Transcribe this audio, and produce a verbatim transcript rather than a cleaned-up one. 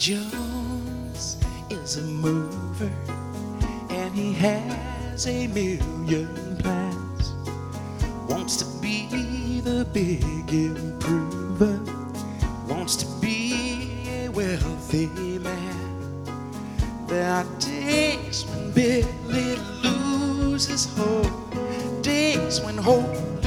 Jones is a mover, and he has a million plans. Wants to be the big improver, wants to be a wealthy man. There are days when Billy loses hope, days when hope